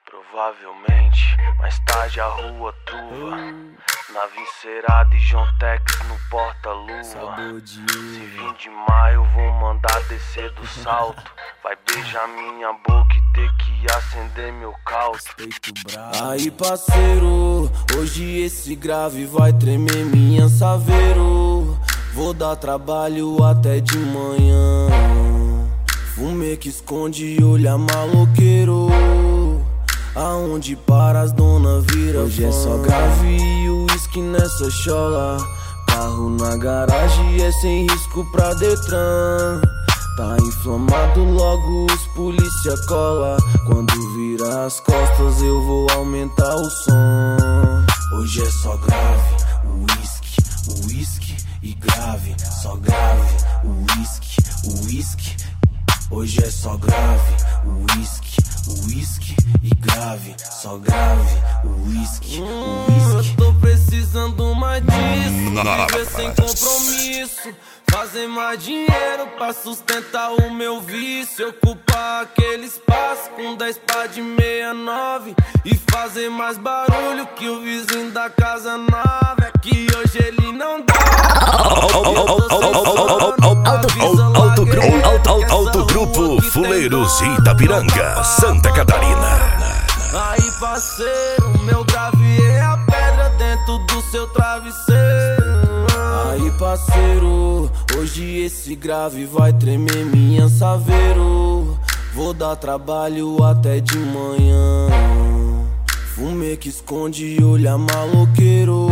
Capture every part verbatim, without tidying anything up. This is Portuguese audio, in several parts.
Provavelmente, mais tarde a rua truva. Nave encerada e John Tex no porta-lua. Se vir de maio vou mandar descer do salto. Vai beijar minha boca e ter que acender meu caldo. Aí parceiro, hoje esse grave vai tremer minha saveiro. Vou dar trabalho até de manhã. Fumê que esconde e olha maloqueiro. Aonde para as dona vira hoje fã. É só grave e uísque nessa chola. Carro na garagem é sem risco pra Detran. Tá inflamado, logo os polícia cola. Quando vira as costas eu vou aumentar o som. Hoje é só grave, uísque, uísque e grave. Só grave, uísque, uísque. Hoje é só grave, uísque, uísque e grave. Só grave, uísque, uísque. Eu tô precisando mais disso. Viver sem compromisso. Fazer mais dinheiro pra sustentar o meu vício. Ocupar aquele espaço com dez pá de sessenta e nove. E fazer mais barulho que o vizinho da casa nova. É que hoje ele não dá. Alto Grupo Fuleiros Itapiranga, Santa Catarina. Aí parceiro, meu grave é a pedra dentro do seu travesseiro. Aí parceiro, hoje esse grave vai tremer minha saveiro. Vou dar trabalho até de manhã. Fumê que esconde e olha maloqueiro.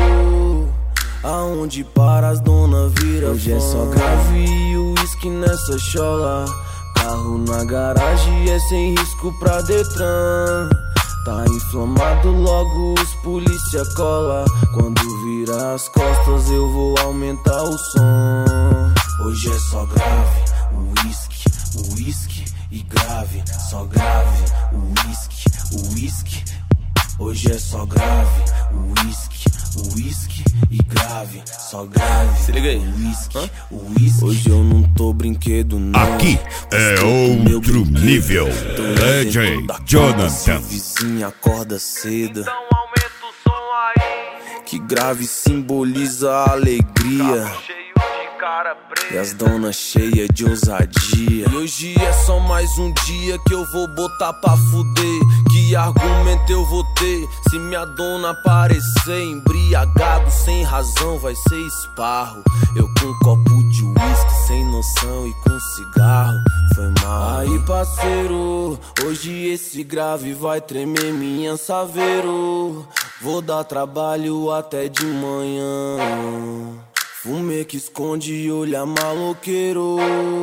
Aonde para as dona vira hoje fã. É só grave e uísque nessa chola. Carro na garagem é sem risco pra Detran. Tá inflamado, logo os polícia cola. Quando vira as costas eu vou aumentar o som. Hoje é só grave, uísque, uísque e grave. Só grave, uísque, uísque. Hoje é só grave, uísque, uísque e grave. Só grave, se liga aí, uísque, uísque. Hoje eu não tô brinquedo não. Aqui é outro nível. D J Jonathan. Vizinha acorda cedo. Então aumenta o som aí. Que grave simboliza a alegria. Carro cheio de cara preta. E as donas cheias de ousadia. E hoje é só mais um dia que eu vou botar pra fuder. Que argumento eu vou ter se minha dona aparecer embriagado sem razão? Vai ser esparro. Eu com um copo de uísque sem noção e com cigarro. Foi mal. Aí parceiro, hoje esse grave vai tremer minha saveiro. Vou dar trabalho até de manhã. Fumê que esconde e olha maloqueiro.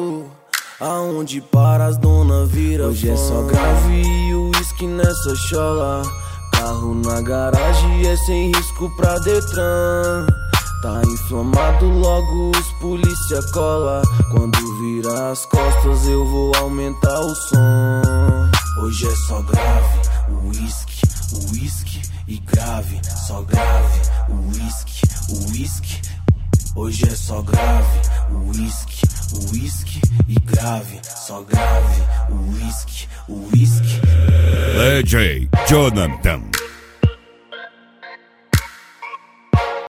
Aonde para as dona vira hoje fã. É só grave e uísque nessa chola. Carro na garagem é sem risco pra Detran. Tá inflamado, logo os polícia cola. Quando vira as costas eu vou aumentar o som. Hoje é só grave, uísque, uísque e grave. Só grave, uísque, uísque. Hoje é só grave, uísque, uísque e grave. Só grave, uísque, uísque. D J Jonathan.